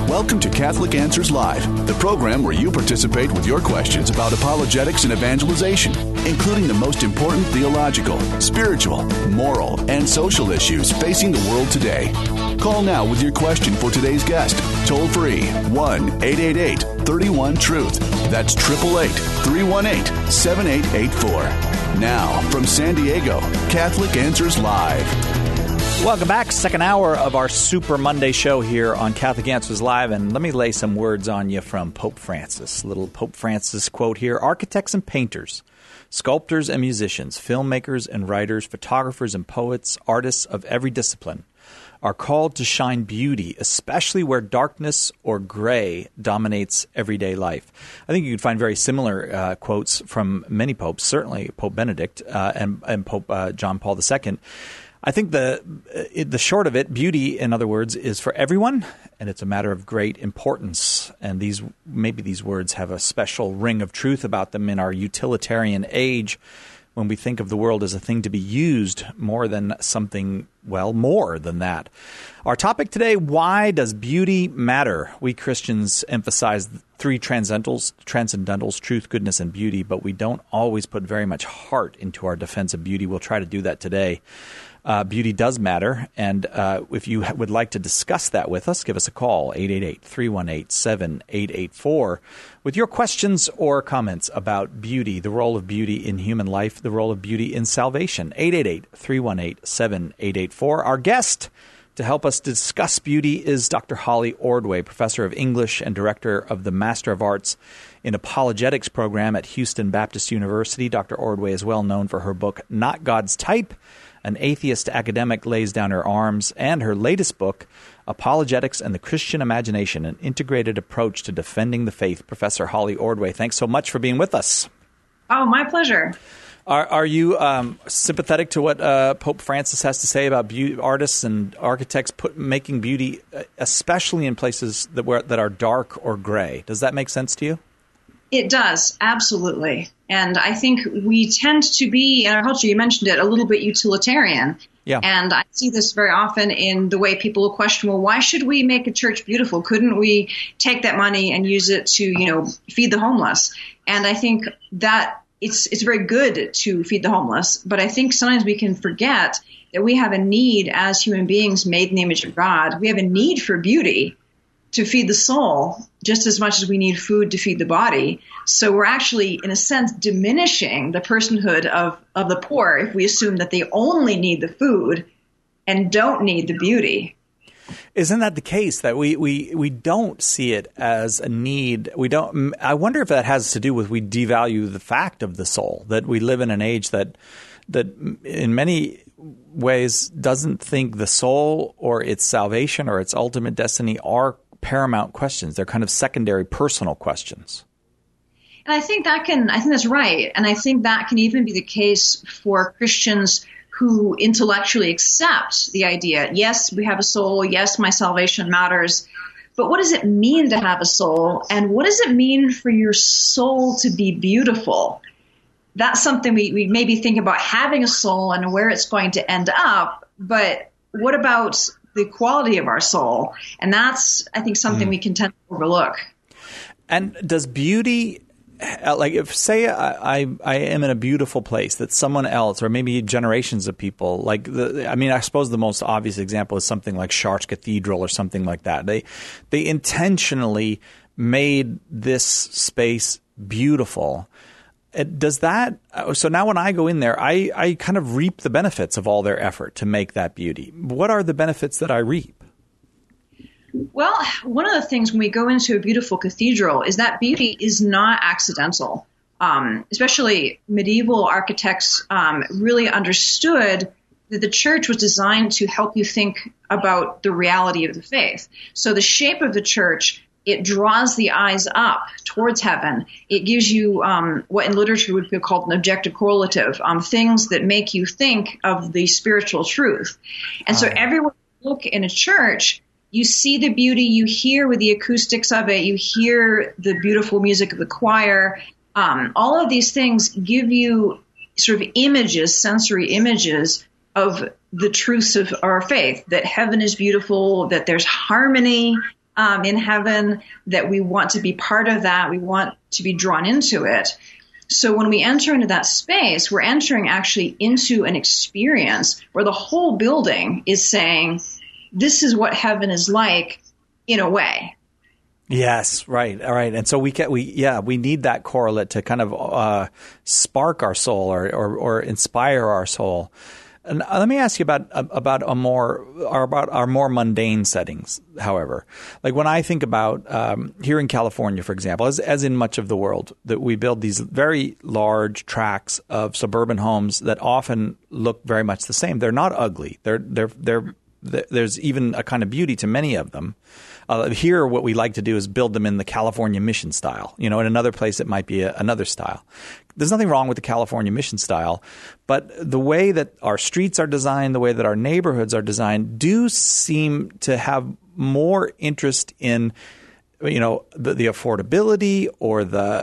Welcome to Catholic Answers Live, the program where you participate with your questions about apologetics and evangelization, including the most important theological, spiritual, moral, and social issues facing the world today. Call now with your question for today's guest. Toll free 1-888-31-TRUTH. That's 888-318-7884. Now, from San Diego, Catholic Answers Live. Welcome back. Second hour of our Super Monday show here on Catholic Answers Live. And let me lay some words on you from Pope Francis. Little Pope Francis quote here. Architects and painters, sculptors and musicians, filmmakers and writers, photographers and poets, artists of every discipline are called to shine beauty, especially where darkness or gray dominates everyday life. I think you could find very similar quotes from many popes, certainly Pope Benedict and Pope John Paul II. I think the short of it, beauty, in other words, is for everyone, and it's a matter of great importance. And maybe these words have a special ring of truth about them in our utilitarian age, when we think of the world as a thing to be used more than something, well, more than that. Our topic today, why does beauty matter? We Christians emphasize three transcendentals, truth, goodness, and beauty, but we don't always put very much heart into our defense of beauty. We'll try to do that today. Beauty does matter, and if you would like to discuss that with us, give us a call, 888-318-7884, with your questions or comments about beauty, the role of beauty in human life, the role of beauty in salvation, 888-318-7884. Our guest to help us discuss beauty is Dr. Holly Ordway, professor of English and director of the Master of Arts in Apologetics program at Houston Baptist University. Dr. Ordway is well known for her book, Not God's Type, An Atheist Academic Lays Down Her Arms, and her latest book, Apologetics and the Christian Imagination, an Integrated Approach to Defending the Faith. Professor Holly Ordway, thanks so much for being with us. Oh, my pleasure. Are you sympathetic to what Pope Francis has to say about artists and architects making beauty, especially in places that are dark or gray? Does that make sense to you? It does, absolutely. And I think we tend to be, in our culture, you mentioned it, a little bit utilitarian. Yeah. And I see this very often in the way people will question, well, why should we make a church beautiful? Couldn't we take that money and use it to, feed the homeless? And I think that it's very good to feed the homeless, but I think sometimes we can forget that we have a need as human beings made in the image of God. We have a need for beauty to feed the soul just as much as we need food to feed the body. So we're actually, in a sense, diminishing the personhood of the poor if we assume that they only need the food and don't need the beauty. Isn't that the case, that we don't see it as a need? I wonder if that has to do with we devalue the fact of the soul, that we live in an age that in many ways doesn't think the soul or its salvation or its ultimate destiny are paramount questions. They're kind of secondary personal questions. And I think that's right. And I think that can even be the case for Christians who intellectually accept the idea, yes, we have a soul, yes, my salvation matters, but what does it mean to have a soul? And what does it mean for your soul to be beautiful? That's something we maybe think about, having a soul and where it's going to end up, but what about the quality of our soul? And that's, I think, something we can tend to overlook. And does beauty, like if, say, I am in a beautiful place that someone else, or maybe generations of people, I suppose the most obvious example is something like Chartres Cathedral or something like that. They intentionally made this space beautiful. Does that, so now when I go in there, I kind of reap the benefits of all their effort to make that beauty. What are the benefits that I reap? Well, one of the things when we go into a beautiful cathedral is that beauty is not accidental. Especially medieval architects really understood that the church was designed to help you think about the reality of the faith. So the shape of the church, it draws the eyes up towards heaven. It gives you what in literature would be called an objective correlative, things that make you think of the spiritual truth. And so everywhere you look in a church, you see the beauty, you hear with the acoustics of it, you hear the beautiful music of the choir. All of these things give you sort of images, sensory images of the truths of our faith, that heaven is beautiful, that there's harmony, in heaven, that we want to be part of that. We want to be drawn into it. So when we enter into that space, we're entering actually into an experience where the whole building is saying, this is what heaven is like in a way. Yes, right. All right. And so we need that correlate to kind of spark our soul or inspire our soul. And let me ask you about our more mundane settings, however. Like when I think about here in California, for example, as in much of the world, that we build these very large tracts of suburban homes that often look very much the same. They're not ugly. There's even a kind of beauty to many of them. Here, what we like to do is build them in the California mission style. In another place, it might be another style. There's nothing wrong with the California mission style, but the way that our streets are designed, the way that our neighborhoods are designed, do seem to have more interest in, the affordability or the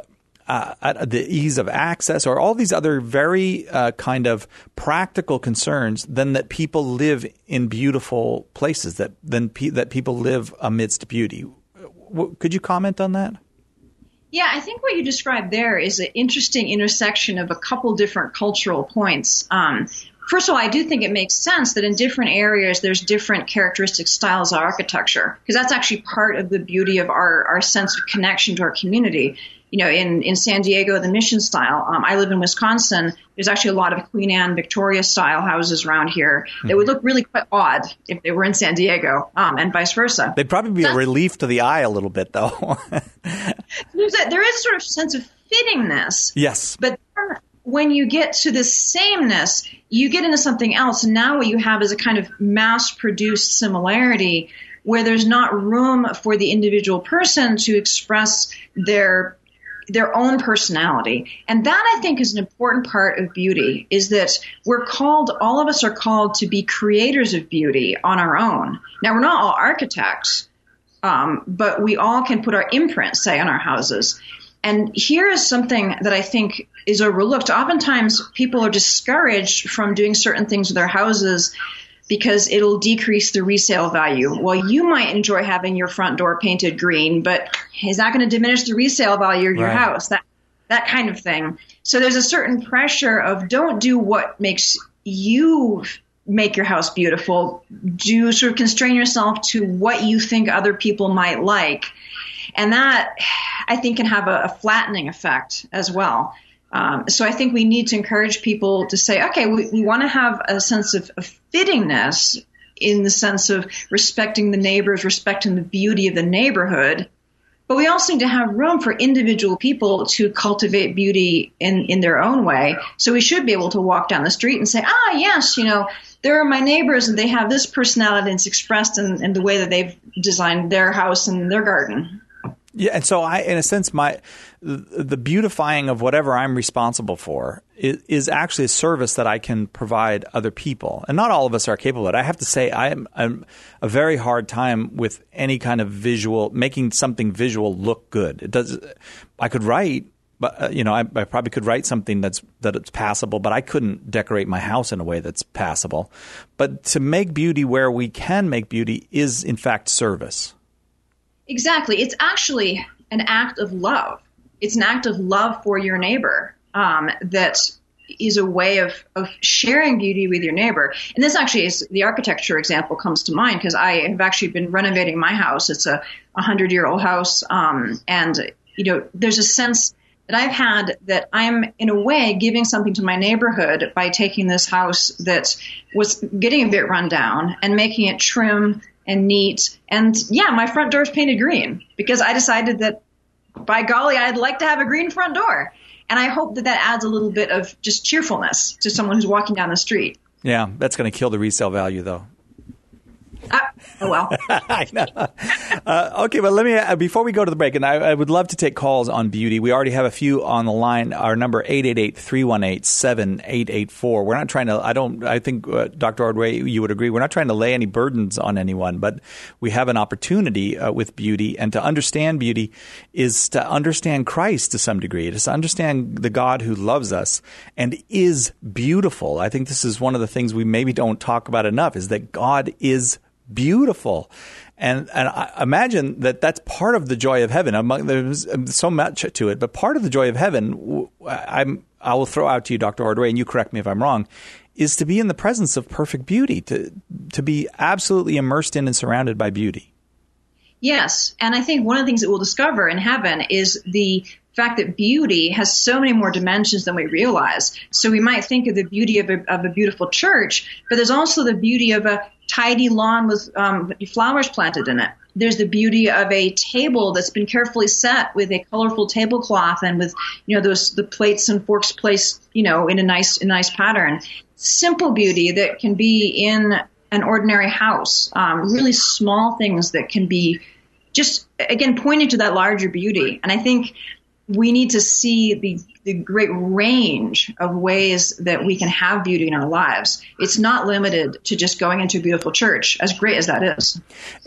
ease of access or all these other very kind of practical concerns than that people live in beautiful places, that people live amidst beauty. Could you comment on that? Yeah, I think what you described there is an interesting intersection of a couple different cultural points. First of all, I do think it makes sense that in different areas there's different characteristic styles of architecture, because that's actually part of the beauty of our sense of connection to our community. In San Diego, the mission style, I live in Wisconsin, there's actually a lot of Queen Anne Victoria style houses around here that would look really quite odd if they were in San Diego, and vice versa. They'd probably be a relief to the eye a little bit, though. There is sort of sense of fittingness. Yes. But when you get to this sameness, you get into something else. And now what you have is a kind of mass-produced similarity where there's not room for the individual person to express their own personality. And that, I think, is an important part of beauty, is that all of us are called to be creators of beauty on our own. Now, we're not all architects, but we all can put our imprint, say, on our houses. And here is something that I think is overlooked. Oftentimes, people are discouraged from doing certain things with their houses because it'll decrease the resale value. Well, you might enjoy having your front door painted green, but is that going to diminish the resale value of your house? That kind of thing. So there's a certain pressure of don't do what makes you make your house beautiful. Do sort of constrain yourself to what you think other people might like. And that, I think, can have a flattening effect as well. So I think we need to encourage people to say, okay, we want to have a sense of fittingness in the sense of respecting the neighbors, respecting the beauty of the neighborhood. But we also need to have room for individual people to cultivate beauty in their own way. So we should be able to walk down the street and say, yes, there are my neighbors and they have this personality and it's expressed in the way that they've designed their house and their garden. Yeah, and so in a sense, the beautifying of whatever I'm responsible for is actually a service that I can provide other people, and not all of us are capable of it. I have to say, I'm a very hard time with any kind of making something visual look good. I could write, but I probably could write something that it's passable, but I couldn't decorate my house in a way that's passable. But to make beauty where we can make beauty is in fact service. Exactly. It's actually an act of love. It's an act of love for your neighbor that is a way of sharing beauty with your neighbor. And this actually is the architecture example comes to mind because I have actually been renovating my house. It's a 100-year-old house. And there's a sense that I've had that I'm, in a way, giving something to my neighborhood by taking this house that was getting a bit run down and making it trim and neat. And my front door is painted green because I decided that, by golly, I'd like to have a green front door. And I hope that adds a little bit of just cheerfulness to someone who's walking down the street. Yeah, that's going to kill the resale value, though. Oh, well. I know. Okay, but let me, before we go to the break, and I would love to take calls on beauty. We already have a few on the line. Our number, 888-318-7884. We're not trying to, I think, Dr. Ordway, you would agree, we're not trying to lay any burdens on anyone, but we have an opportunity with beauty. And to understand beauty is to understand Christ to some degree. It is to understand the God who loves us and is beautiful. I think this is one of the things we maybe don't talk about enough, is that God is beautiful. And I imagine that that's part of the joy of heaven. There's so much to it, but part of the joy of heaven, I will throw out to you, Dr. Ordway, and you correct me if I'm wrong, is to be in the presence of perfect beauty, to be absolutely immersed in and surrounded by beauty. Yes, and I think one of the things that we'll discover in heaven is the fact that beauty has so many more dimensions than we realize. So we might think of the beauty of a beautiful church, but there's also the beauty of a tidy lawn with flowers planted in it. There's the beauty of a table that's been carefully set with a colorful tablecloth and with, the plates and forks placed, in a nice pattern. Simple beauty that can be in an ordinary house. Really small things that can be just, again, pointing to that larger beauty. And I think we need to see the great range of ways that we can have beauty in our lives. It's not limited to just going into a beautiful church, as great as that is.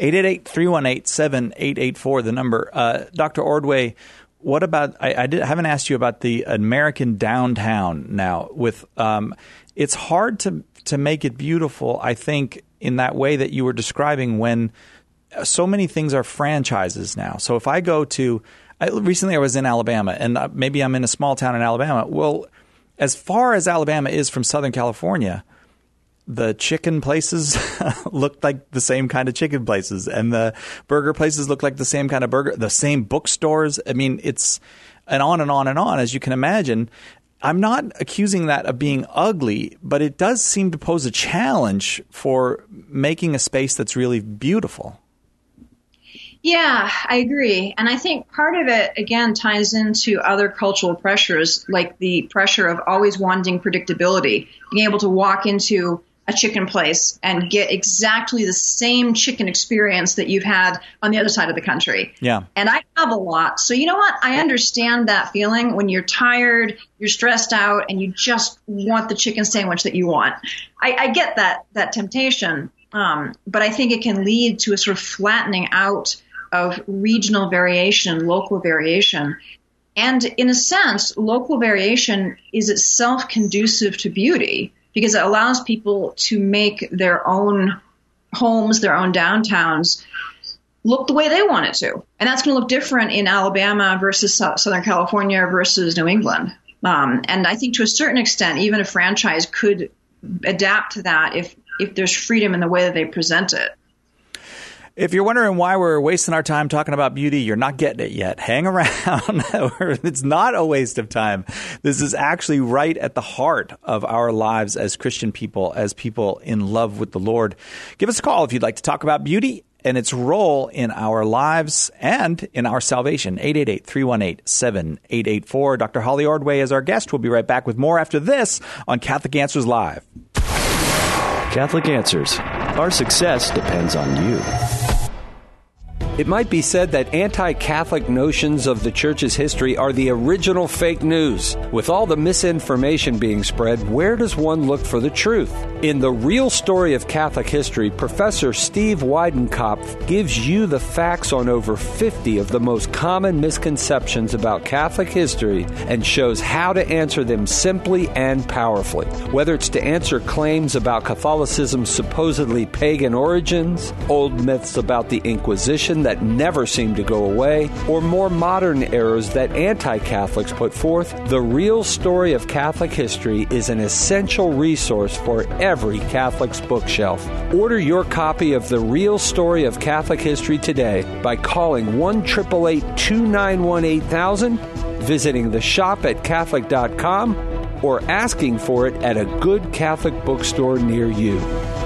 888-318-7884, the number. Dr. Ordway, what about, I haven't asked you about the American downtown now. With it's hard to make it beautiful, I think, in that way that you were describing, when so many things are franchises now. So if I go to... recently I was in Alabama, and maybe I'm in a small town in Alabama. Well, as far as Alabama is from Southern California, the chicken places look like the same kind of chicken places, and the burger places look like the same kind of burger, the same bookstores. I mean, it's and on and on and on, as you can imagine. I'm not accusing that of being ugly, but it does seem to pose a challenge for making a space that's really beautiful. Yeah, I agree. And I think part of it, again, ties into other cultural pressures, like the pressure of always wanting predictability, being able to walk into a chicken place and get exactly the same chicken experience that you've had on the other side of the country. Yeah. And I have a lot. So you know what? I understand that feeling when you're tired, you're stressed out, and you just want the chicken sandwich that you want. I get that temptation. But I think it can lead to a sort of flattening out of regional variation, local variation. And in a sense, local variation is itself conducive to beauty because it allows people to make their own homes, their own downtowns look the way they want it to. And that's going to look different in Alabama versus Southern California versus New England. And I think to a certain extent, even a franchise could adapt to that if there's freedom in the way that they present it. If you're wondering why we're wasting our time talking about beauty, you're not getting it yet. Hang around. It's not a waste of time. This is actually right at the heart of our lives as Christian people, as people in love with the Lord. Give us a call if you'd like to talk about beauty and its role in our lives and in our salvation. 888-318-7884. Dr. Holly Ordway is our guest. We'll be right back with more after this on Catholic Answers Live. Catholic Answers. Our success depends on you. It might be said that anti-Catholic notions of the Church's history are the original fake news. With all the misinformation being spread, where does one look for the truth? In The Real Story of Catholic History, Professor Steve Weidenkopf gives you the facts on over 50 of the most common misconceptions about Catholic history and shows how to answer them simply and powerfully. Whether it's to answer claims about Catholicism's supposedly pagan origins, old myths about the Inquisition that never seem to go away, or more modern errors that anti-Catholics put forth, The Real Story of Catholic History is an essential resource for every Catholic's bookshelf. Order your copy of The Real Story of Catholic History today by calling 1-888-291-8000, visiting the shop at Catholic.com, or asking for it at a good Catholic bookstore near you.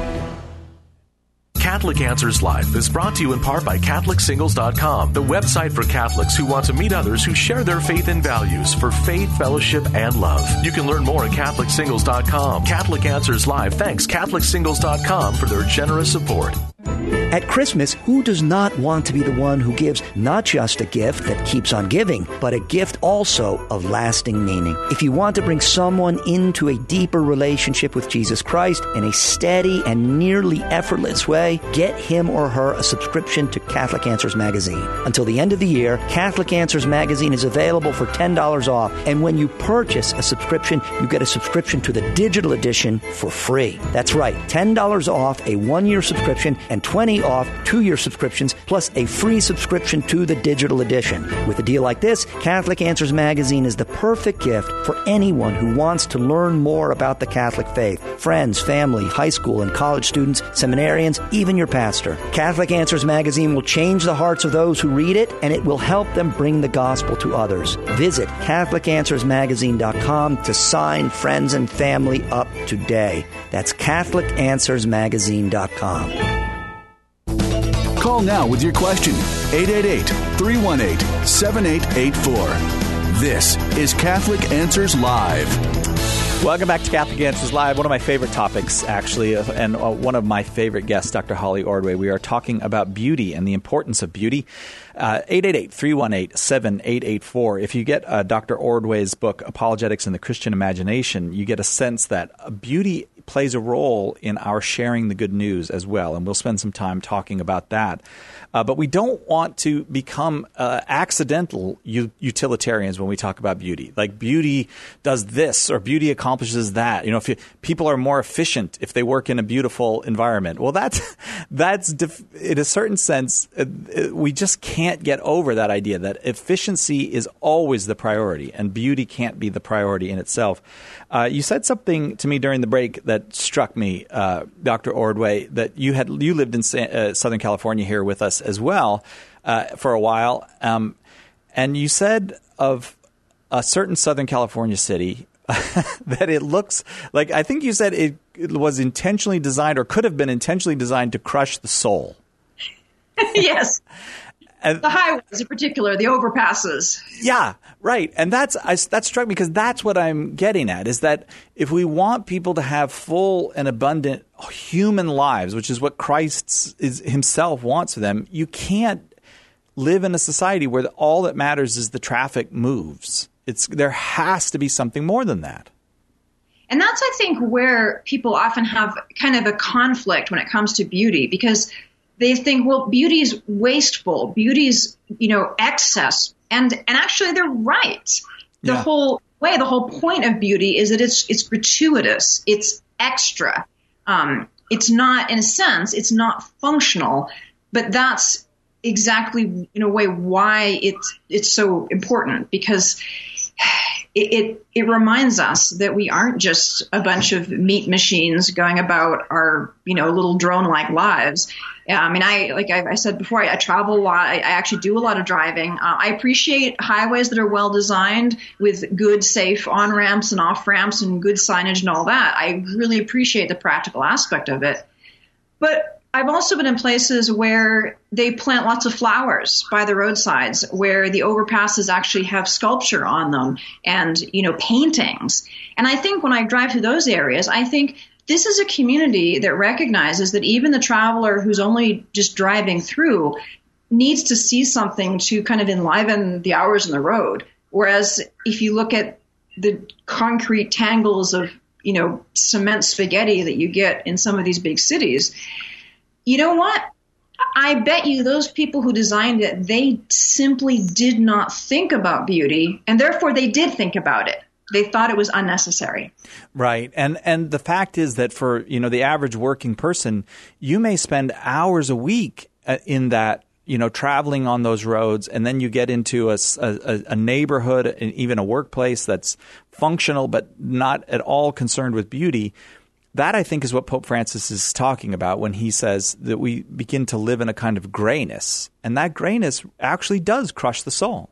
Catholic Answers Live is brought to you in part by CatholicSingles.com, the website for Catholics who want to meet others who share their faith and values for faith, fellowship, and love. You can learn more at CatholicSingles.com. Catholic Answers Live thanks CatholicSingles.com for their generous support. At Christmas, who does not want to be the one who gives not just a gift that keeps on giving, but a gift also of lasting meaning? If you want to bring someone into a deeper relationship with Jesus Christ in a steady and nearly effortless way, get him or her a subscription to Catholic Answers Magazine. Until the end of the year, Catholic Answers Magazine is available for $10 off, and when you purchase a subscription, you get a subscription to the digital edition for free. That's right, $10 off a one-year subscription and $20 $50 off 2-year subscriptions plus a free subscription to the digital edition. With a deal like this, Catholic Answers Magazine is the perfect gift for anyone who wants to learn more about the Catholic faith. Friends, family, high school and college students, seminarians, even your pastor. Catholic Answers Magazine will change the hearts of those who read it, and it will help them bring the gospel to others. Visit CatholicAnswersMagazine.com to sign friends and family up today. That's CatholicAnswersMagazine.com. Call now with your question. 888-318-7884. This is Catholic Answers Live. Welcome back to Catholic Answers Live. One of my favorite topics, actually, and one of my favorite guests, Dr. Holly Ordway. We are talking about beauty and the importance of beauty. 888-318-7884. If you get Dr. Ordway's book, Apologetics and the Christian Imagination, you get a sense that beauty plays a role in our sharing the good news as well, and we'll spend some time talking about that. But we don't want to become accidental utilitarians when we talk about beauty. Like beauty does this or beauty accomplishes that. You know, people are more efficient if they work in a beautiful environment. Well, that's in a certain sense, we just can't get over that idea that efficiency is always the priority and beauty can't be the priority in itself. You said something to me during the break that struck me, Dr. Ordway, that you lived in Southern California here with us as well for a while, and you said of a certain Southern California city that it looks like, I think you said it was intentionally designed or could have been intentionally designed to crush the soul. Yes. And the highways in particular, the overpasses. Yeah, right. And that struck me because that's what I'm getting at, is that if we want people to have full and abundant human lives, which is what Christ himself wants for them, you can't live in a society where all that matters is the traffic moves. There has to be something more than that. And that's, I think, where people often have kind of a conflict when it comes to beauty, because they think, well, beauty is wasteful, beauty is, excess. And actually they're right. The whole point of beauty is that it's gratuitous, it's extra. It's not, in a sense, it's not functional, but that's exactly, in a way, why it's so important, because it reminds us that we aren't just a bunch of meat machines going about our, little drone-like lives. Like I said before, I travel a lot. I actually do a lot of driving. I appreciate highways that are well designed with good, safe on-ramps and off-ramps and good signage and all that. I really appreciate the practical aspect of it. But I've also been in places where they plant lots of flowers by the roadsides, where the overpasses actually have sculpture on them and, paintings. And I think when I drive through those areas, I think this is a community that recognizes that even the traveler who's only just driving through needs to see something to kind of enliven the hours on the road. Whereas if you look at the concrete tangles of, cement spaghetti that you get in some of these big cities, you know what? I bet you those people who designed it, they simply did not think about beauty, and therefore they did think about it. They thought it was unnecessary. Right. And the fact is that for, the average working person, you may spend hours a week in that, traveling on those roads, and then you get into a neighborhood and even a workplace that's functional but not at all concerned with beauty. That, I think, is what Pope Francis is talking about when he says that we begin to live in a kind of grayness. And that grayness actually does crush the soul.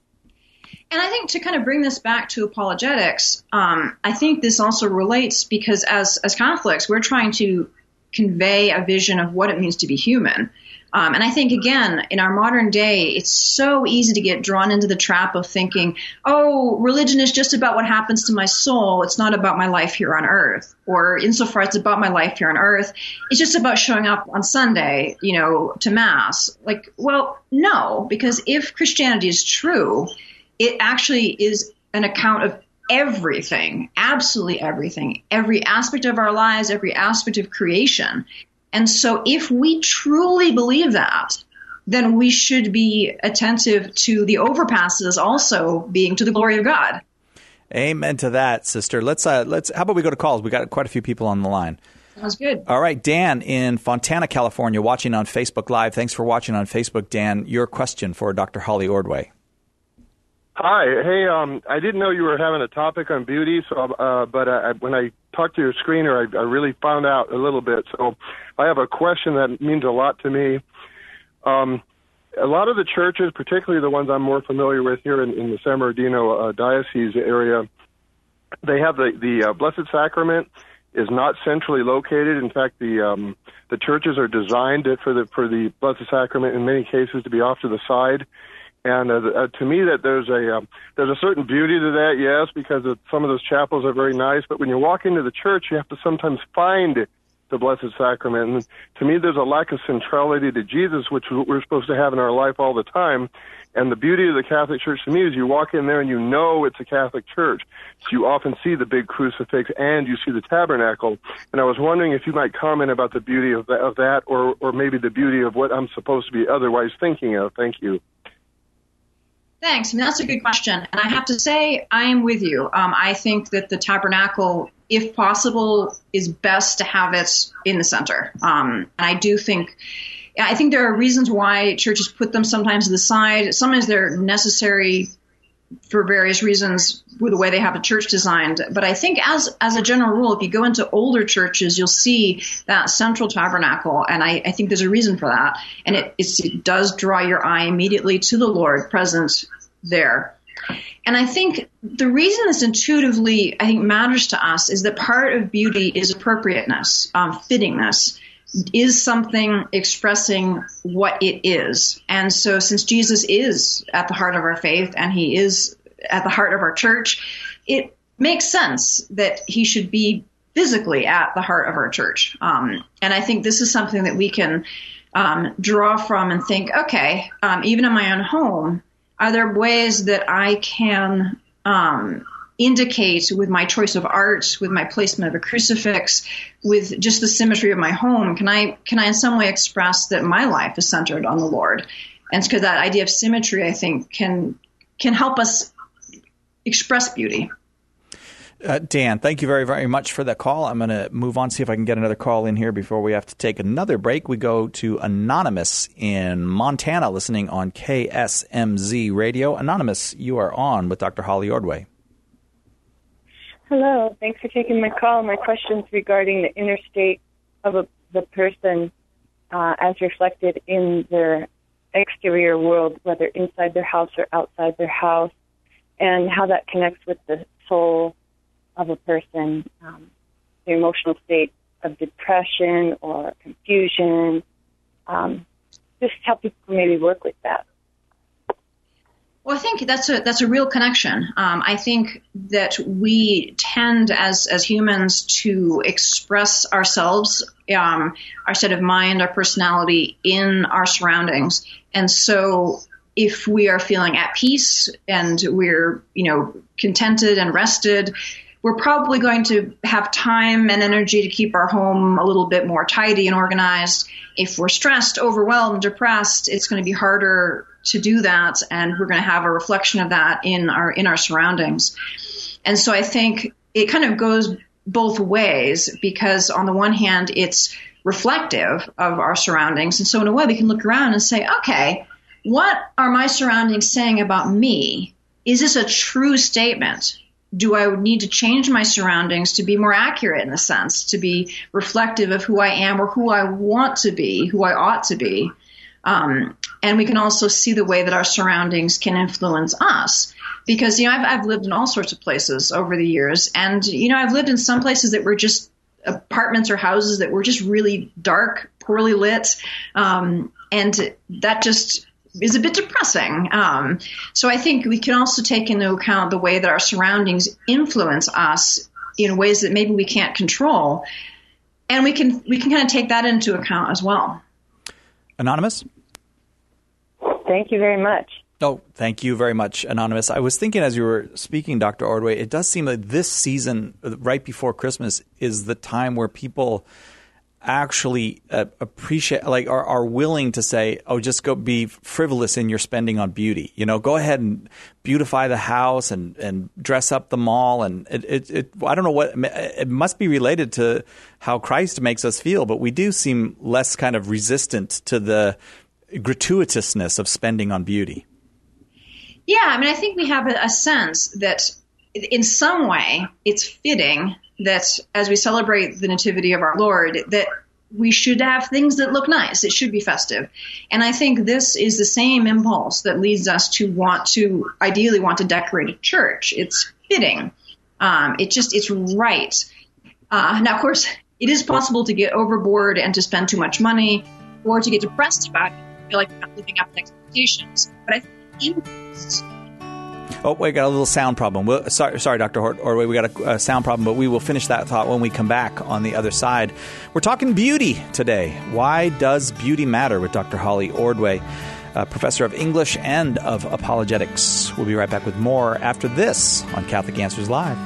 And I think to kind of bring this back to apologetics, I think this also relates because as Catholics, we're trying to convey a vision of what it means to be human. And I think, again, in our modern day, it's so easy to get drawn into the trap of thinking, oh, religion is just about what happens to my soul. It's not about my life here on earth. Or insofar as it's about my life here on earth, it's just about showing up on Sunday, to Mass. Like, well, no, because if Christianity is true, it actually is an account of everything, absolutely everything, every aspect of our lives, every aspect of creation. And so if we truly believe that, then we should be attentive to the overpasses also being to the glory of God. Amen to that, sister. Let's how about we go to calls? We got quite a few people on the line. Sounds good. All right, Dan in Fontana, California, watching on Facebook Live. Thanks for watching on Facebook, Dan. Your question for Dr. Holly Ordway. Hi. Hey, I didn't know you were having a topic on beauty, but when I talked to your screener, I really found out a little bit. So I have a question that means a lot to me. A lot of the churches, particularly the ones I'm more familiar with here in the San Bernardino diocese area, they have the Blessed Sacrament is not centrally located. In fact, the churches are designed for the Blessed Sacrament in many cases to be off to the side. And to me, that there's a certain beauty to that, yes, because some of those chapels are very nice. But when you walk into the church, you have to sometimes find the Blessed Sacrament. And to me, there's a lack of centrality to Jesus, which we're supposed to have in our life all the time. And the beauty of the Catholic Church to me is you walk in there and you know it's a Catholic church. So you often see the big crucifix and you see the tabernacle. And I was wondering if you might comment about the beauty of that or maybe the beauty of what I'm supposed to be otherwise thinking of. Thank you. Thanks. I mean, that's a good question. And I have to say, I am with you. I think that the tabernacle, if possible, is best to have it in the center. And I think there are reasons why churches put them sometimes to the side. Sometimes they're necessary for various reasons with the way they have the church designed. But I think as a general rule, if you go into older churches, you'll see that central tabernacle. And I think there's a reason for that. And it does draw your eye immediately to the Lord present there. And I think the reason this intuitively, I think, matters to us is that part of beauty is appropriateness, fittingness, is something expressing what it is. And so since Jesus is at the heart of our faith and he is at the heart of our church, it makes sense that he should be physically at the heart of our church. And I think this is something that we can draw from and think, okay, even in my own home, are there ways that I can indicate with my choice of art, with my placement of a crucifix, with just the symmetry of my home, can I in some way express that my life is centered on the Lord? And because that idea of symmetry, I think, can help us express beauty. Dan, thank you very, very much for that call. I'm going to move on, see if I can get another call in here before we have to take another break. We go to Anonymous in Montana, listening on KSMZ Radio. Anonymous, you are on with Dr. Holly Ordway. Hello. Thanks for taking my call. My question is regarding the inner state of the person as reflected in their exterior world, whether inside their house or outside their house, and how that connects with the soul of a person, the emotional state of depression or confusion. Just help people maybe work with that. Well, I think that's a real connection. I think that we tend as humans to express ourselves, our state of mind, our personality in our surroundings. And so if we are feeling at peace and we're, contented and rested, we're probably going to have time and energy to keep our home a little bit more tidy and organized. If we're stressed, overwhelmed, depressed, it's going to be harder to do that, and we're going to have a reflection of that in our surroundings. And so I think it kind of goes both ways, because on the one hand, it's reflective of our surroundings. And so in a way, we can look around and say, okay, what are my surroundings saying about me? Is this a true statement? Do I need to change my surroundings to be more accurate in a sense, to be reflective of who I am or who I want to be, who I ought to be? And we can also see the way that our surroundings can influence us. Because, I've lived in all sorts of places over the years. And, I've lived in some places that were just apartments or houses that were just really dark, poorly lit. And that just is a bit depressing. So I think we can also take into account the way that our surroundings influence us in ways that maybe we can't control. And we can kind of take that into account as well. Anonymous? Thank you very much. Oh, thank you very much, Anonymous. I was thinking as you were speaking, Dr. Ordway, it does seem like this season, right before Christmas, is the time where people actually appreciate, like, are willing to say, oh, just go be frivolous in your spending on beauty. Go ahead and beautify the house and dress up the mall. And I don't know what it must be related to how Christ makes us feel, but we do seem less kind of resistant to the gratuitousness of spending on beauty. Yeah, I think we have a sense that in some way it's fitting that as we celebrate the nativity of our Lord, that we should have things that look nice. It should be festive. And I think this is the same impulse that leads us to ideally want to decorate a church. It's fitting. It's right. Now, of course, it is possible to get overboard and to spend too much money, or to get depressed about it, feel like you're not living up to expectations. But I think Oh, we got a little sound problem. Sorry, Dr. Ordway, we got a sound problem, but we will finish that thought when we come back on the other side. We're talking beauty today. Why does beauty matter with Dr. Holly Ordway, professor of English and of apologetics. We'll be right back with more after this on Catholic Answers Live.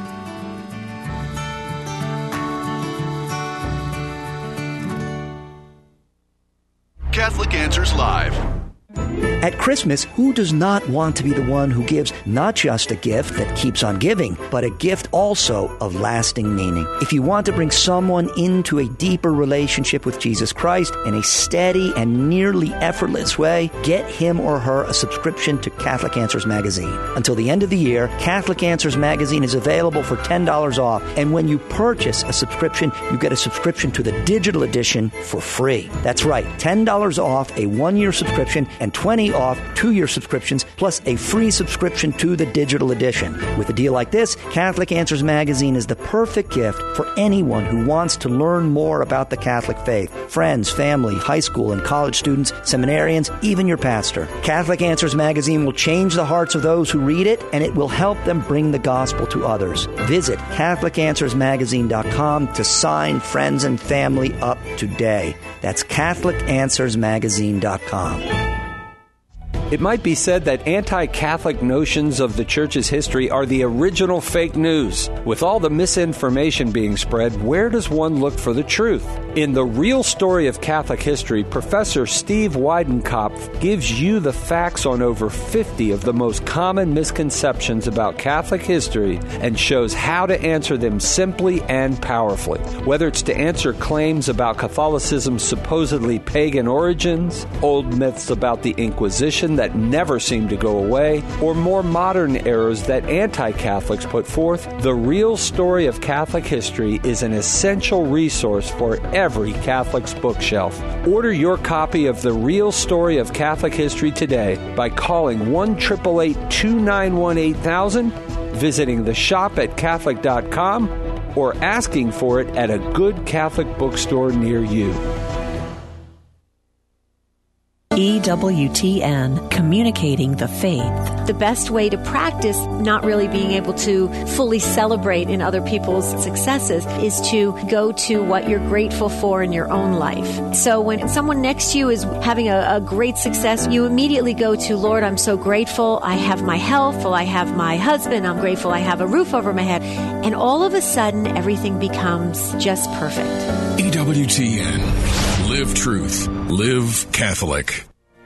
Catholic Answers Live. At Christmas, who does not want to be the one who gives not just a gift that keeps on giving, but a gift also of lasting meaning? If you want to bring someone into a deeper relationship with Jesus Christ in a steady and nearly effortless way, get him or her a subscription to Catholic Answers Magazine. Until the end of the year, Catholic Answers Magazine is available for $10 off, and when you purchase a subscription, you get a subscription to the digital edition for free. That's right, $10 off a one-year subscription and $20 off 2-year subscriptions, plus a free subscription to the digital edition. With a deal like this, Catholic Answers Magazine is the perfect gift for anyone who wants to learn more about the Catholic faith. Friends, family, high school and college students, seminarians, even your pastor. Catholic Answers Magazine will change the hearts of those who read it, and it will help them bring the gospel to others. Visit CatholicAnswersMagazine.com to sign friends and family up today. That's CatholicAnswersMagazine.com. It might be said that anti-Catholic notions of the Church's history are the original fake news. With all the misinformation being spread, where does one look for the truth? In The Real Story of Catholic History, Professor Steve Weidenkopf gives you the facts on over 50 of the most common misconceptions about Catholic history and shows how to answer them simply and powerfully. Whether it's to answer claims about Catholicism's supposedly pagan origins, old myths about the Inquisition that never seem to go away, or more modern errors that anti-Catholics put forth, The Real Story of Catholic History is an essential resource for every Catholic's bookshelf. Order your copy of The Real Story of Catholic History today by calling 1-888-291-8000, visiting the shop at Catholic.com, or asking for it at a good Catholic bookstore near you. EWTN, communicating the faith. The best way to practice not really being able to fully celebrate in other people's successes is to go to what you're grateful for in your own life. So when someone next to you is having a great success, you immediately go to, Lord, I'm so grateful I have my health, I have my husband, I'm grateful I have a roof over my head. And all of a sudden, everything becomes just perfect. EWTN. Live truth. Live Catholic.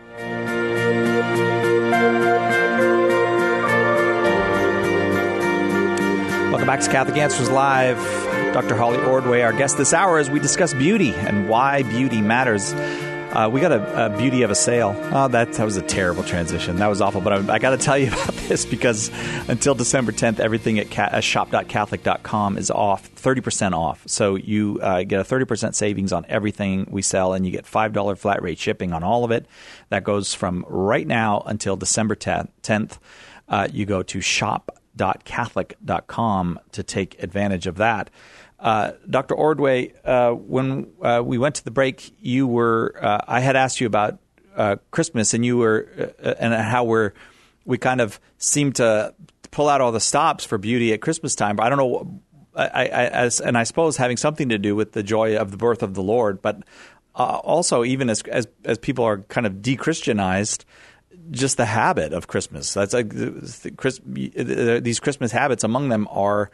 Welcome back to Catholic Answers Live. Dr. Holly Ordway, our guest this hour, as we discuss beauty and why beauty matters. We got a beauty of a sale. Oh, that was a terrible transition. That was awful. But I got to tell you about this because until December 10th, everything at shop.catholic.com is off, 30% off. So you get a 30% savings on everything we sell, and you get $5 flat rate shipping on all of it. That goes from right now until December 10th. You go to shop.catholic.com to take advantage of that. Dr. Ordway, when we went to the break, you were I had asked you about Christmas, and you were and how we kind of seem to pull out all the stops for beauty at Christmas time. But I don't know, and I suppose having something to do with the joy of the birth of the Lord, but also even as people are kind of de-Christianized, just the habit of Christmas. That's like these Christmas habits. Among them are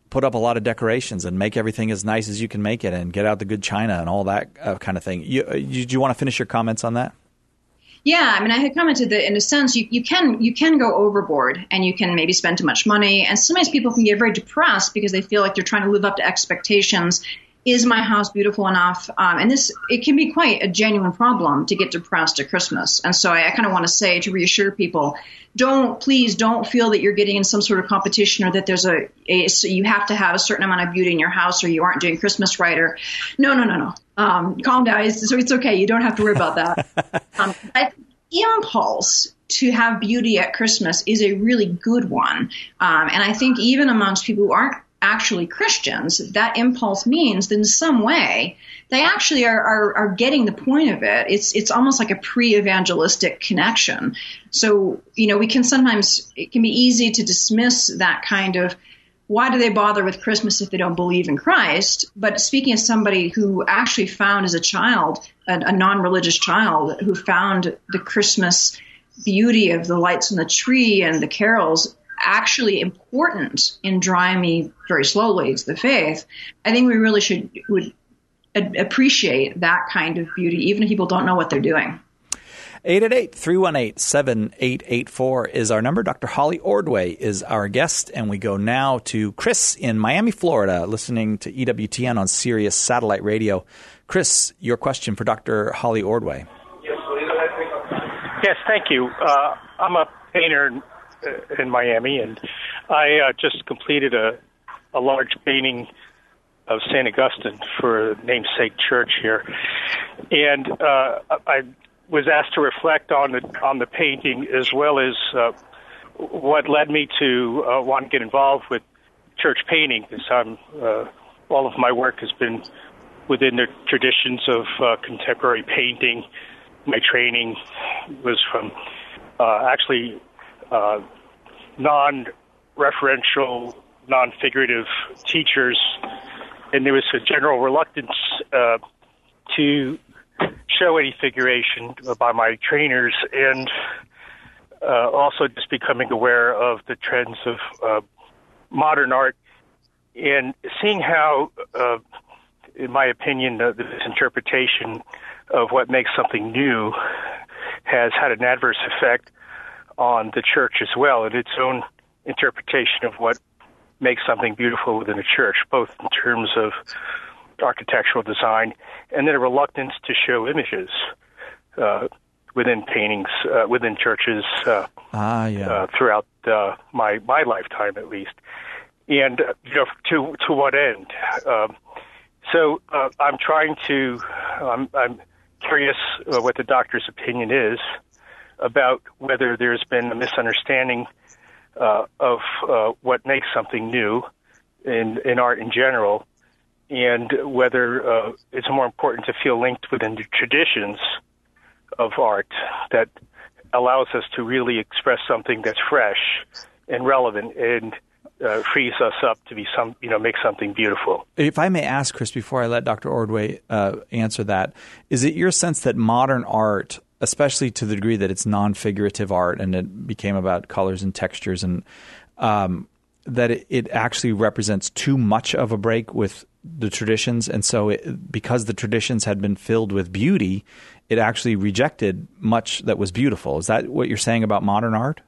put up a lot of decorations and make everything as nice as you can make it and get out the good china and all that kind of thing. Do you want to finish your comments on that? Yeah, I mean, I had commented that in a sense you can go overboard and you can maybe spend too much money. And sometimes people can get very depressed because they feel like they're trying to live up to expectations. Is my house beautiful enough? And it can be quite a genuine problem to get depressed at Christmas. And so I kind of want to say, to reassure people, please don't feel that you're getting in some sort of competition or that there's so you have to have a certain amount of beauty in your house or you aren't doing Christmas right. Or no. Calm down. It's okay. You don't have to worry about that. That impulse to have beauty at Christmas is a really good one. And I think even amongst people who aren't actually Christians, that impulse means that in some way they actually are getting the point of it. It's almost like a pre-evangelistic connection. So, it can be easy to dismiss that kind of, why do they bother with Christmas if they don't believe in Christ? But speaking as somebody who actually found as a child, a non-religious child, who found the Christmas beauty of the lights on the tree and the carols actually important in drawing me very slowly to the faith, I think we really would appreciate that kind of beauty, even if people don't know what they're doing. 888-318-7884 is our number. Dr. Holly Ordway is our guest, and we go now to Chris in Miami, Florida, listening to EWTN on Sirius Satellite Radio. Chris, your question for Dr. Holly Ordway. Yes, thank you. I'm a painter in Miami, and I just completed a large painting of St. Augustine for Namesake Church here, and I was asked to reflect on the painting as well as what led me to want to get involved with church painting, because all of my work has been within the traditions of contemporary painting. My training was from non-referential, non-figurative teachers, and there was a general reluctance to show any figuration by my trainers, and also just becoming aware of the trends of modern art and seeing how, in my opinion, this interpretation of what makes something new has had an adverse effect on the church as well, and its own interpretation of what makes something beautiful within a church, both in terms of architectural design and then a reluctance to show images within paintings, within churches throughout my lifetime, at least. And to what end? So I'm curious what the doctor's opinion is about whether there's been a misunderstanding of what makes something new in art in general, and whether it's more important to feel linked within the traditions of art that allows us to really express something that's fresh and relevant and frees us up to be make something beautiful. If I may ask, Chris, before I let Dr. Ordway answer that, is it your sense that modern art, especially to the degree that it's non-figurative art and it became about colors and textures, and that it actually represents too much of a break with the traditions, and so because the traditions had been filled with beauty, it actually rejected much that was beautiful? Is that what you're saying about modern art?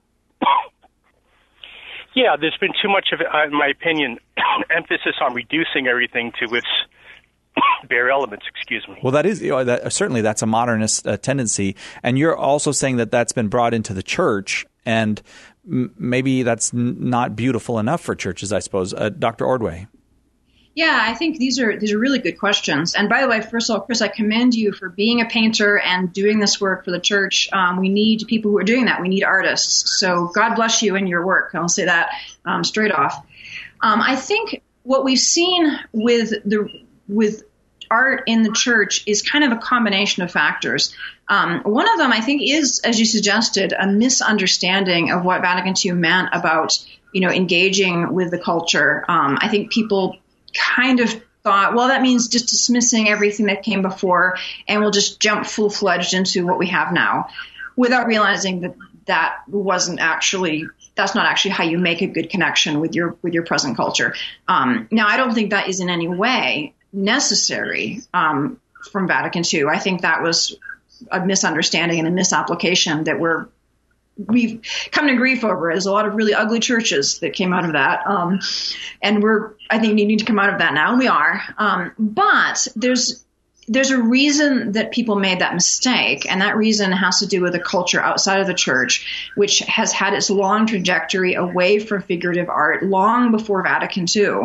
Yeah, there's been too much of, in my opinion, emphasis on reducing everything to its bare elements. Excuse me. Well, that is certainly that's a modernist tendency, and you're also saying that that's been brought into the church, and maybe that's not beautiful enough for churches, I suppose. Dr. Ordway. Yeah, I think these are really good questions. And by the way, first of all, Chris, I commend you for being a painter and doing this work for the church. We need people who are doing that. We need artists. So God bless you and your work. I'll say that straight off. I think what we've seen with art in the church is kind of a combination of factors. One of them, I think, is, as you suggested, a misunderstanding of what Vatican II meant about, engaging with the culture. I think people kind of thought, well, that means just dismissing everything that came before and we'll just jump full-fledged into what we have now, without realizing that wasn't actually that's not actually how you make a good connection with your present culture. Now, I don't think that is in any way necessary from Vatican II. I think that was a misunderstanding and a misapplication that we've come to grief over. There's a lot of really ugly churches that came out of that, and I think needing to come out of that now. And we are, but there's a reason that people made that mistake, and that reason has to do with the culture outside of the church, which has had its long trajectory away from figurative art long before Vatican II.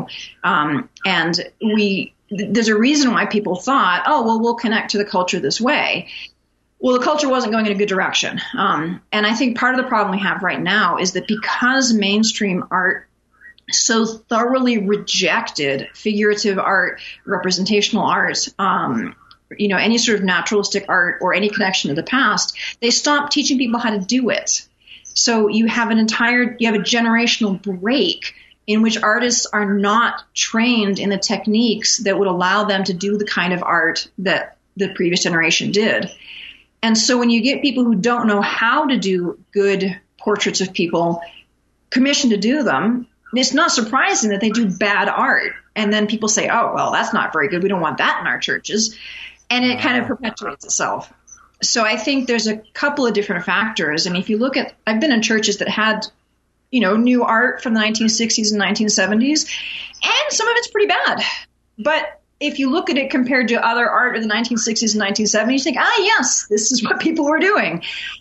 And there's a reason why people thought, oh, well, we'll connect to the culture this way. Well, the culture wasn't going in a good direction. And I think part of the problem we have right now is that because mainstream art so thoroughly rejected figurative art, representational art, any sort of naturalistic art or any connection to the past, they stopped teaching people how to do it. So you have a generational break in which artists are not trained in the techniques that would allow them to do the kind of art that the previous generation did. And so when you get people who don't know how to do good portraits of people commissioned to do them, it's not surprising that they do bad art. And then people say, oh, well, that's not very good. We don't want that in our churches. And it kind of perpetuates itself. So I think there's a couple of different factors. I mean, if you look at, I've been in churches that had, new art from the 1960s and 1970s, and some of it's pretty bad. But if you look at it compared to other art of the 1960s and 1970s, you think, yes, this is what people were doing.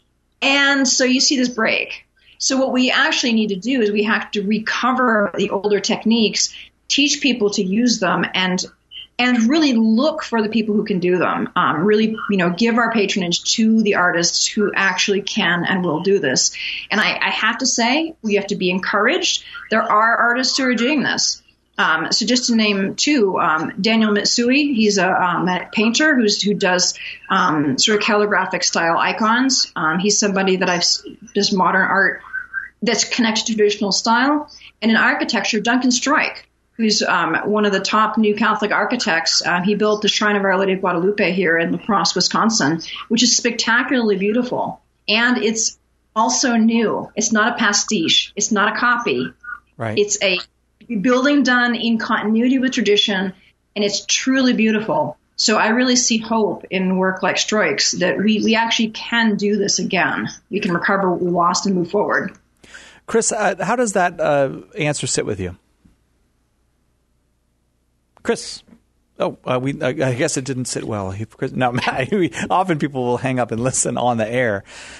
And so you see this break. So what we actually need to do is we have to recover the older techniques, teach people to use them, and really look for the people who can do them. Really, give our patronage to the artists who actually can and will do this. And I have to say, we have to be encouraged. There are artists who are doing this. So just to name two, Daniel Mitsui, he's a painter who does sort of calligraphic style icons. He's somebody that does modern art that's connected to traditional style. And in architecture, Duncan Strike, who's one of the top new Catholic architects. He built the Shrine of Our Lady of Guadalupe here in La Crosse, Wisconsin, which is spectacularly beautiful. And it's also new. It's not a pastiche. It's not a copy. Right. It's a building done in continuity with tradition, and it's truly beautiful. So I really see hope in work like Stroik's that we actually can do this again. We can recover what we lost and move forward. Chris, how does that answer sit with you? Chris? Oh, I guess it didn't sit well. No, often people will hang up and listen on the air.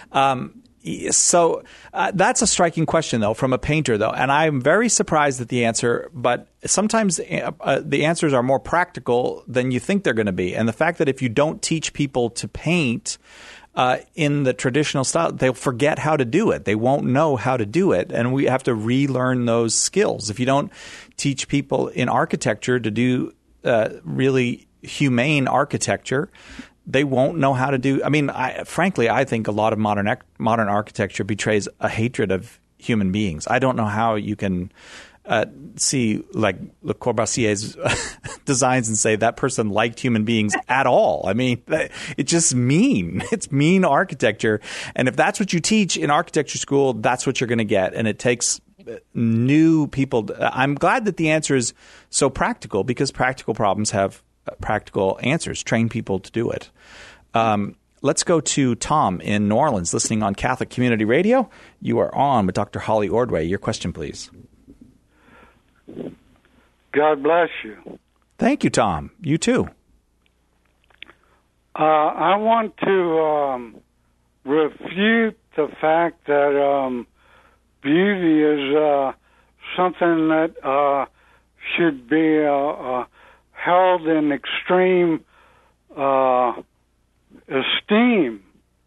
So that's a striking question, though, from a painter, though. And I'm very surprised at the answer, but sometimes the answers are more practical than you think they're going to be. And the fact that if you don't teach people to paint in the traditional style, they'll forget how to do it. They won't know how to do it. And we have to relearn those skills. If you don't teach people in architecture to do really humane architecture, they won't know how to do. I mean, frankly, I think a lot of modern architecture betrays a hatred of human beings. I don't know how you can see like Le Corbusier's designs and say that person liked human beings at all. I mean, it's just mean. It's mean architecture. And if that's what you teach in architecture school, that's what you're going to get. And it takes new people. I'm glad that the answer is so practical, because practical problems have practical answers. Train people to do it. Let's go to Tom in New Orleans, listening on Catholic Community Radio. You are on with Dr. Holly Ordway. Your question, please. God bless you. Thank you, Tom. You too. I want to refute the fact that beauty is something that should be held in extreme esteem.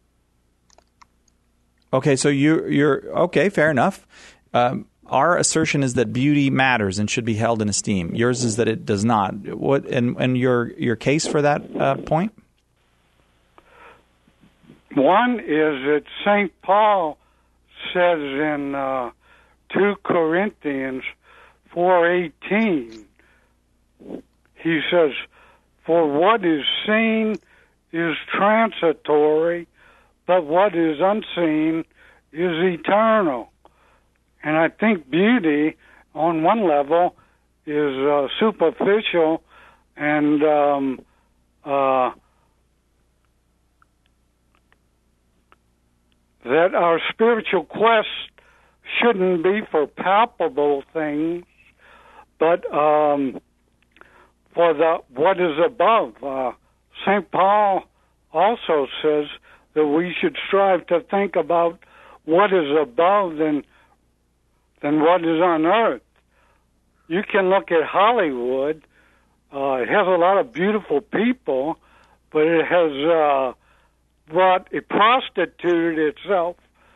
Okay, so you're okay. Fair enough. Our assertion is that beauty matters and should be held in esteem. Yours is that it does not. What and your case for that point? One is that St. Paul says in 2 Corinthians 4:18, he says, "For what is seen is transitory, but what is unseen is eternal." And I think beauty, on one level, is superficial and that our spiritual quest shouldn't be for palpable things, but for what is above. St. Paul also says that we should strive to think about what is above than what is on earth. You can look at Hollywood. It has a lot of beautiful people, but it has it prostituted itself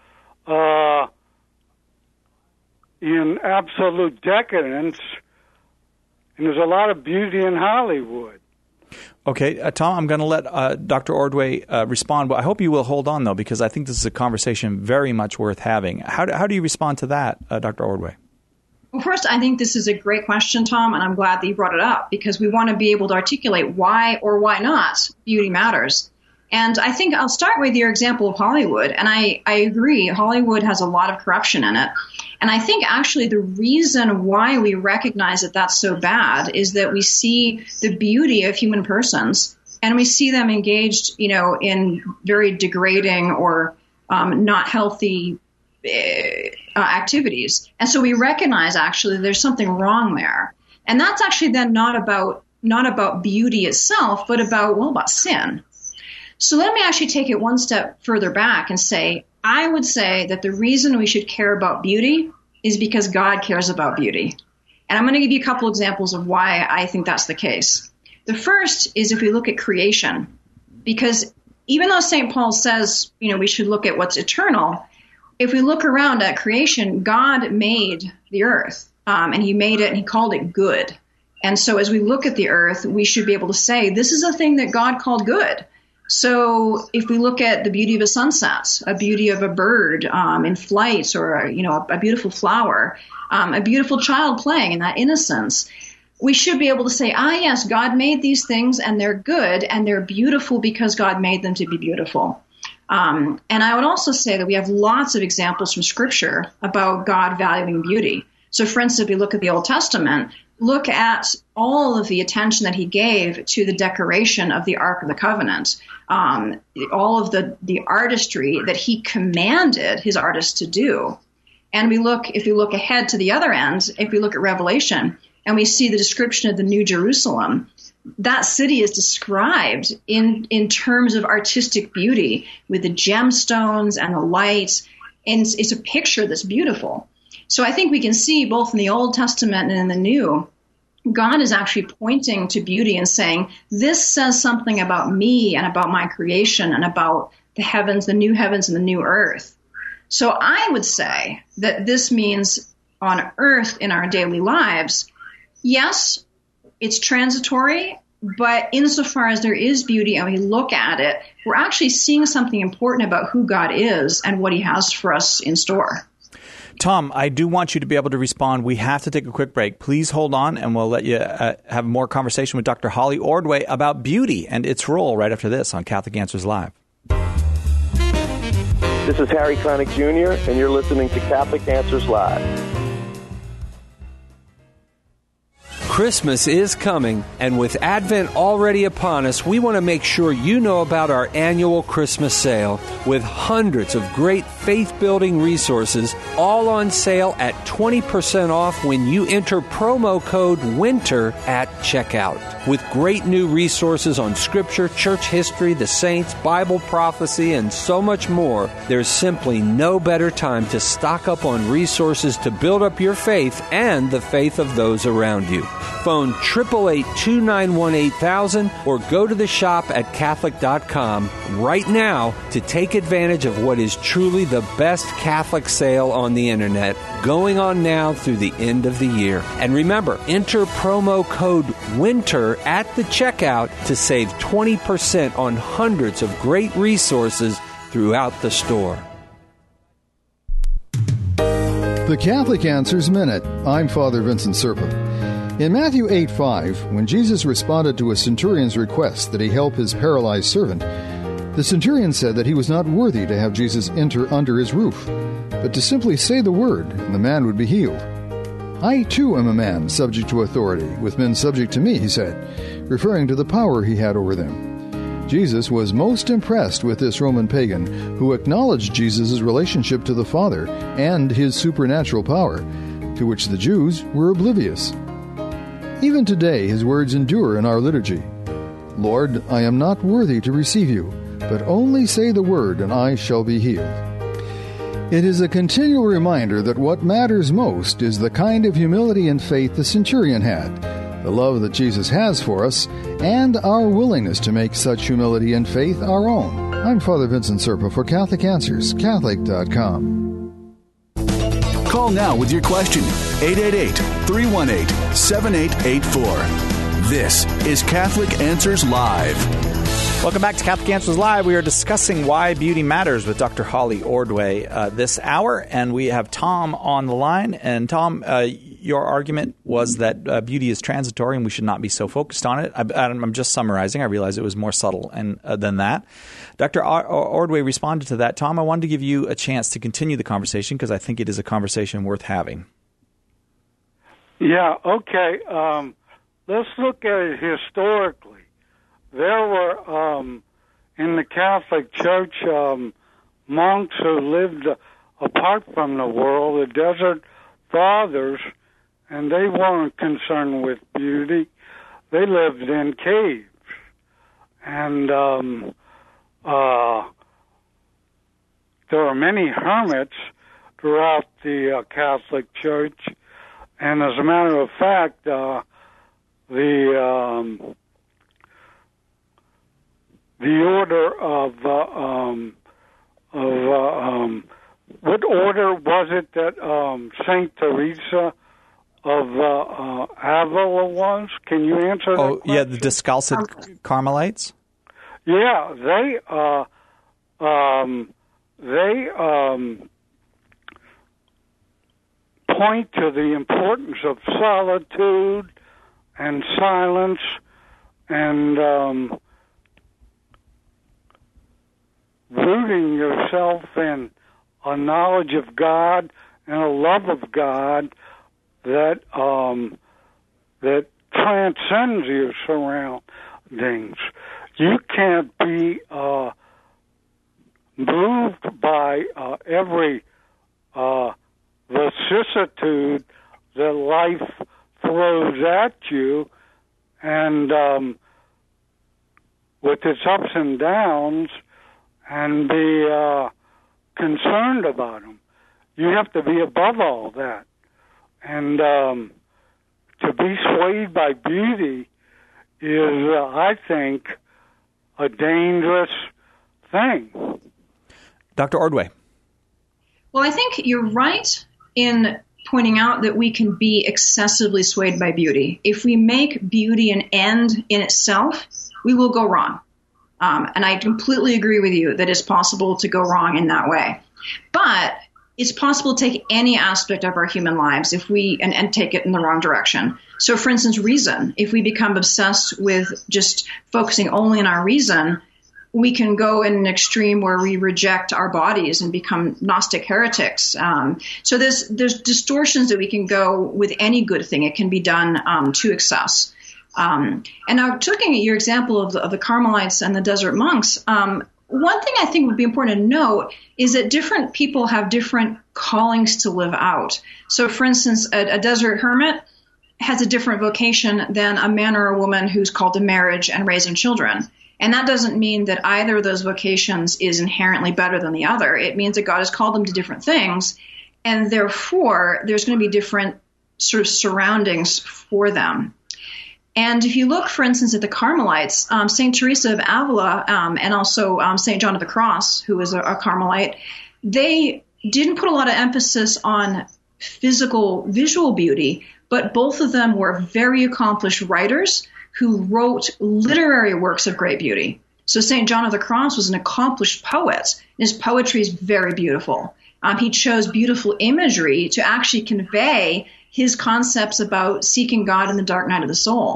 in absolute decadence, and there's a lot of beauty in Hollywood. Okay, Tom, I'm going to let Dr. Ordway respond, but I hope you will hold on, though, because I think this is a conversation very much worth having. How do you respond to that, Dr. Ordway? Well, first, I think this is a great question, Tom, and I'm glad that you brought it up, because we want to be able to articulate why or why not beauty matters. And I think I'll start with your example of Hollywood. And I agree, Hollywood has a lot of corruption in it. And I think actually the reason why we recognize that that's so bad is that we see the beauty of human persons and we see them engaged, in very degrading or not healthy activities. And so we recognize actually there's something wrong there. And that's actually then not about beauty itself, but about sin. So let me actually take it one step further back and say, I would say that the reason we should care about beauty is because God cares about beauty. And I'm going to give you a couple examples of why I think that's the case. The first is if we look at creation, because even though St. Paul says, we should look at what's eternal, if we look around at creation, God made the earth, and he made it and he called it good. And so as we look at the earth, we should be able to say, this is a thing that God called good. So if we look at the beauty of a sunset, a beauty of a bird in flight, or a beautiful flower, a beautiful child playing in that innocence, we should be able to say, yes, God made these things and they're good and they're beautiful because God made them to be beautiful. And I would also say that we have lots of examples from Scripture about God valuing beauty. So, for instance, if we look at the Old Testament, look at all of the attention that he gave to the decoration of the Ark of the Covenant, all of the artistry that he commanded his artists to do. And if we look ahead to the other end, if we look at Revelation and we see the description of the New Jerusalem, that city is described in terms of artistic beauty with the gemstones and the lights, and it's a picture that's beautiful. So I think we can see both in the Old Testament and in the New, God is actually pointing to beauty and saying, this says something about me and about my creation and about the heavens, the new heavens and the new earth. So I would say that this means on earth in our daily lives, yes, it's transitory, but insofar as there is beauty and we look at it, we're actually seeing something important about who God is and what he has for us in store. Tom, I do want you to be able to respond. We have to take a quick break. Please hold on, and we'll let you have more conversation with Dr. Holly Ordway about beauty and its role right after this on Catholic Answers Live. This is Harry Connick Jr., and you're listening to Catholic Answers Live. Christmas is coming, and with Advent already upon us, we want to make sure you know about our annual Christmas sale with hundreds of great faith-building resources, all on sale at 20% off when you enter promo code WINTER at checkout. With great new resources on Scripture, church history, the saints, Bible prophecy, and so much more, there's simply no better time to stock up on resources to build up your faith and the faith of those around you. Phone 888-291-8000 or go to the shop at Catholic.com right now to take advantage of what is truly the best Catholic sale on the internet, going on now through the end of the year. And remember, enter promo code WINTER at the checkout to save 20% on hundreds of great resources throughout the store. The Catholic Answers Minute. I'm Father Vincent Serpa. In Matthew 8:5, when Jesus responded to a centurion's request that he help his paralyzed servant, The centurion said that he was not worthy to have Jesus enter under his roof, but to simply say the word, and the man would be healed. I, too, am a man subject to authority, with men subject to me, he said, referring to the power he had over them. Jesus was most impressed with this Roman pagan who acknowledged Jesus' relationship to the Father and his supernatural power, to which the Jews were oblivious. Even today, his words endure in our liturgy. Lord, I am not worthy to receive you, but only say the word, and I shall be healed. It is a continual reminder that what matters most is the kind of humility and faith the centurion had, the love that Jesus has for us, and our willingness to make such humility and faith our own. I'm Father Vincent Serpa for Catholic Answers, Catholic.com. Call now with your question, 888-318-7884. This is Catholic Answers Live. Welcome back to Catholic Answers Live. We are discussing why beauty matters with Dr. Holly Ordway this hour, and we have Tom on the line. And Tom, your argument was that beauty is transitory and we should not be so focused on it. I'm just summarizing. I realize it was more subtle than that. Dr. Ordway responded to that. Tom, I wanted to give you a chance to continue the conversation because I think it is a conversation worth having. Yeah, okay. Let's look at it historically. There were, in the Catholic Church, monks who lived apart from the world, the Desert Fathers, and they weren't concerned with beauty. They lived in caves. And there are many hermits throughout the Catholic Church. And as a matter of fact, the order of what order was it that Saint Teresa of Avila was? Can you answer that question? Yeah, the Discalced Carmelites? Yeah, they point to the importance of solitude and silence and rooting yourself in a knowledge of God and a love of God that that transcends your surroundings. You can't be moved by every vicissitude that life throws at you, and with its ups and downs, and be concerned about them. You have to be above all that. And to be swayed by beauty is, I think, a dangerous thing. Dr. Ordway. Well, I think you're right in pointing out that we can be excessively swayed by beauty. If we make beauty an end in itself, we will go wrong. And I completely agree with you that it's possible to go wrong in that way. But it's possible to take any aspect of our human lives if we and take it in the wrong direction. So, for instance, reason. If we become obsessed with just focusing only on our reason, we can go in an extreme where we reject our bodies and become Gnostic heretics. So there's distortions that we can go with any good thing. It can be done to excess. And now, looking at your example of the Carmelites and the desert monks, one thing I think would be important to note is that different people have different callings to live out. So, for instance, a desert hermit has a different vocation than a man or a woman who's called to marriage and raising children. And that doesn't mean that either of those vocations is inherently better than the other. It means that God has called them to different things, and therefore there's going to be different sort of surroundings for them. And if you look, for instance, at the Carmelites, St. Teresa of Avila and also St. John of the Cross, who was a Carmelite, they didn't put a lot of emphasis on physical, visual beauty, but both of them were very accomplished writers who wrote literary works of great beauty. So St. John of the Cross was an accomplished poet, and his poetry is very beautiful. He chose beautiful imagery to actually convey his concepts about seeking God in the dark night of the soul.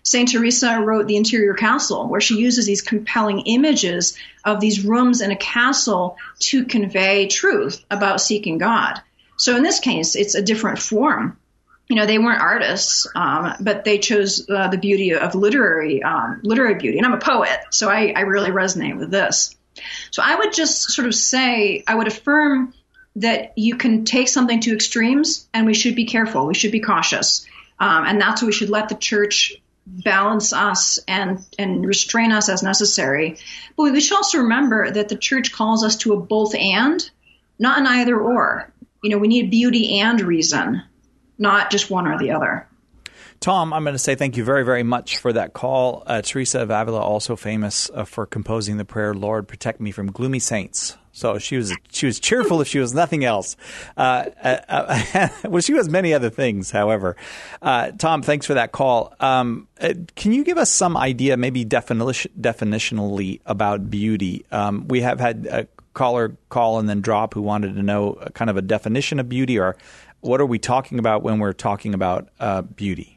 St. Teresa wrote The Interior Castle, where she uses these compelling images of these rooms in a castle to convey truth about seeking God. So in this case, it's a different form. They weren't artists, but they chose the beauty of literary beauty. And I'm a poet, so I really resonate with this. So I would just sort of say, I would affirm that you can take something to extremes, and we should be careful. We should be cautious. And that's what we should let the church balance us and restrain us as necessary. But we should also remember that the church calls us to a both and, not an either or. We need beauty and reason, not just one or the other. Tom, I'm going to say thank you very, very much for that call. Teresa of Avila, also famous for composing the prayer, Lord, protect me from gloomy saints. So she was cheerful if she was nothing else. Well, she was many other things, however. Tom, thanks for that call. Can you give us some idea, maybe definitionally, about beauty? We have had a caller call and then drop who wanted to know kind of a definition of beauty, or what are we talking about when we're talking about beauty?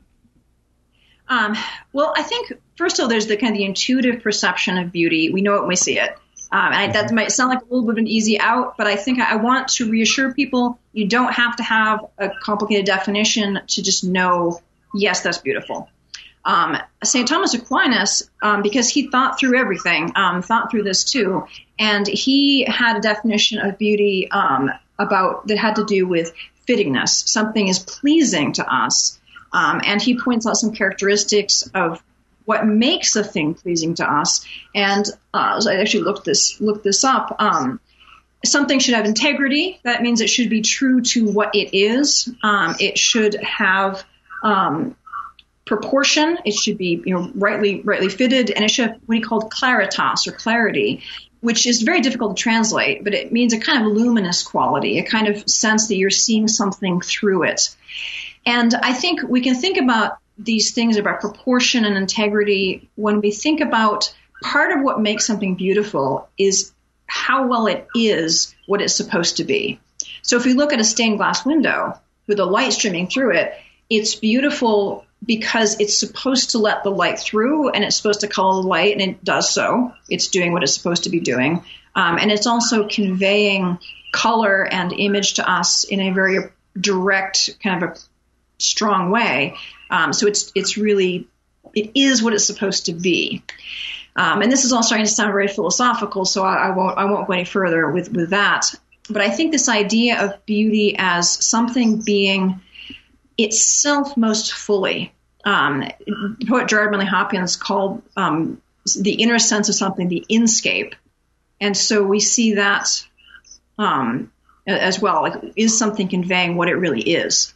Well, I think, first of all, there's the kind of the intuitive perception of beauty. We know it when we see it. That might sound like a little bit of an easy out, but I think I want to reassure people you don't have to have a complicated definition to just know, yes, that's beautiful. St. Thomas Aquinas, because he thought through everything, thought through this too, and he had a definition of beauty that had to do with fittingness. Something is pleasing to us. And he points out some characteristics of what makes a thing pleasing to us. And I actually looked this up. Something should have integrity. That means it should be true to what it is. It should have proportion. It should be rightly fitted, and it should have what he called claritas, or clarity, which is very difficult to translate, but it means a kind of luminous quality, a kind of sense that you're seeing something through it. And I think we can think about these things about proportion and integrity when we think about part of what makes something beautiful is how well it is what it's supposed to be. So if we look at a stained glass window with the light streaming through it, it's beautiful because it's supposed to let the light through, and it's supposed to color the light, and it does so. It's doing what it's supposed to be doing. And it's also conveying color and image to us in a very direct, kind of a strong way. So it is what it's supposed to be. And this is all starting to sound very philosophical, so I won't go any further with that. But I think this idea of beauty as something being itself most fully, poet Gerard Manley Hopkins called the inner sense of something the inscape. And so we see that as well, like, is something conveying what it really is?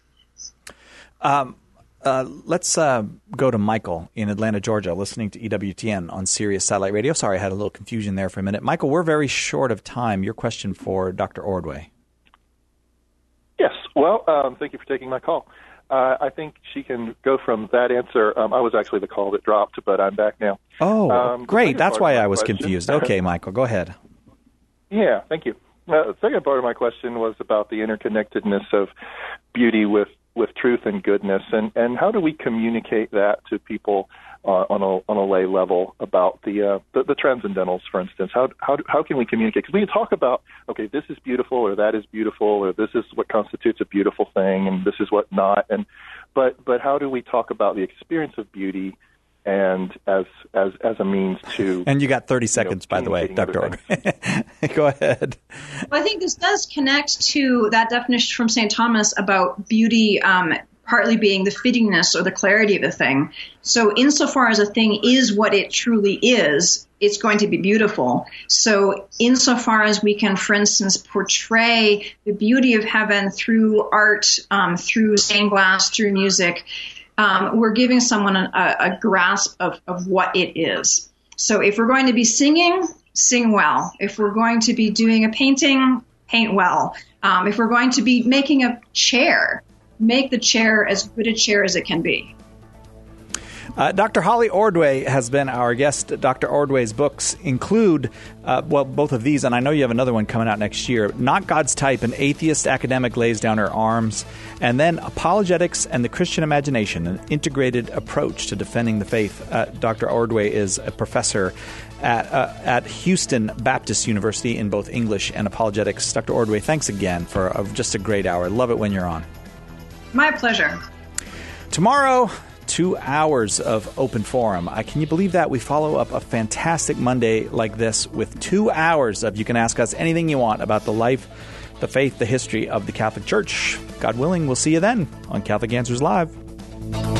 Let's go to Michael in Atlanta, Georgia, listening to EWTN on Sirius Satellite Radio. Sorry, I had a little confusion there for a minute. Michael, we're very short of time. Your question for Dr. Ordway. Yes. Well, thank you for taking my call. I think she can go from that answer. I was actually the call that dropped, but I'm back now. Oh, great. That's why I was confused. Okay, Michael, go ahead. Yeah, thank you. The second part of my question was about the interconnectedness of beauty with truth and goodness, and how do we communicate that to people on a lay level about the transcendentals, for instance? How can we communicate? Because we can talk about, okay, this is beautiful, or that is beautiful, or this is what constitutes a beautiful thing, and this is what not. But how do we talk about the experience of beauty and as a means to? And you got 30 seconds, by the way, Dr. Ordway. Go ahead. Well, I think this does connect to that definition from St. Thomas about beauty partly being the fittingness or the clarity of a thing. So insofar as a thing is what it truly is, it's going to be beautiful. So insofar as we can, for instance, portray the beauty of heaven through art, through stained glass, through music, we're giving someone a grasp of what it is. So if we're going to be singing, sing well. If we're going to be doing a painting, paint well. If we're going to be making a chair, make the chair as good a chair as it can be. Dr. Holly Ordway has been our guest. Dr. Ordway's books include, both of these, and I know you have another one coming out next year, Not God's Type, An Atheist Academic Lays Down Her Arms, and then Apologetics and the Christian Imagination, an integrated approach to defending the faith. Dr. Ordway is a professor at Houston Baptist University in both English and apologetics. Dr. Ordway, thanks again for just a great hour. Love it when you're on. My pleasure. Tomorrow, 2 hours of open forum. Can you believe that? We follow up a fantastic Monday like this with 2 hours of you can ask us anything you want about the life, the faith, the history of the Catholic Church. God willing, we'll see you then on Catholic Answers Live.